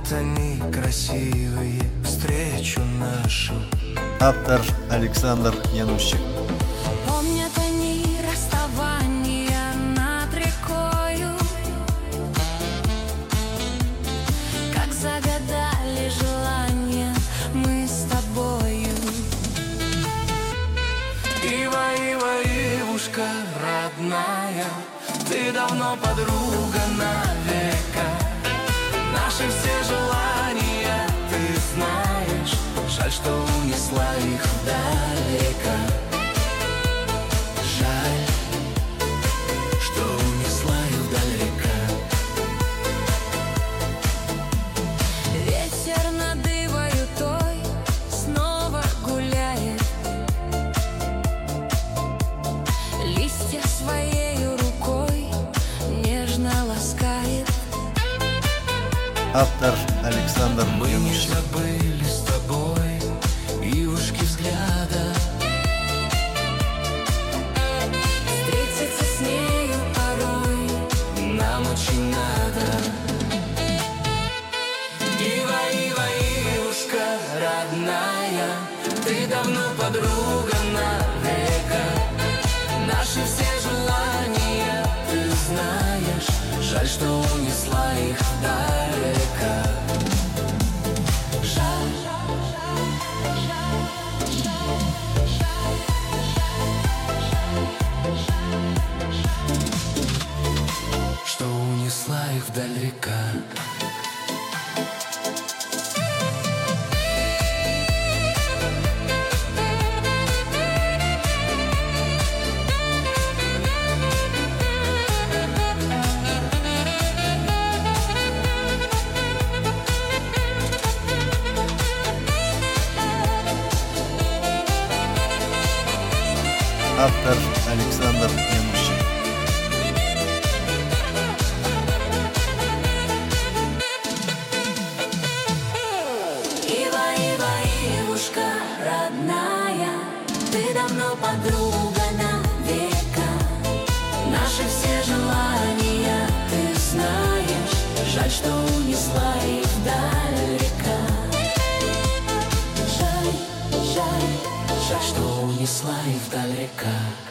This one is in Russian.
Помнят они красивые встречу нашу. Автор Александр Янущик. Помнят они расставания над рекою, как загадали желания мы с тобою. Ива, Ивушка родная, ты давно подруга навека. Наши все желания ты знаешь, жаль, что унесла их далеко. Жаль, что унесла их далеко. Ветер над ивою той снова гуляет, листья своею рукой нежно ласкает. Автор Александр Мы не Янущик. забыли с тобой Ивушки взгляда. Встретиться с нею порой Нам очень надо. Ива, Ивушка родная, ты давно подруга навека. Наши все желания ты знаешь, жаль, что унесла их далеко. Жаль, что унесла их далеко. Автор Александр Янущик. Ива, Ивушка родная, ты давно подруга навека. Наши все желания ты знаешь, жаль, что унесла их далеко. Жаль, что унесла их далеко.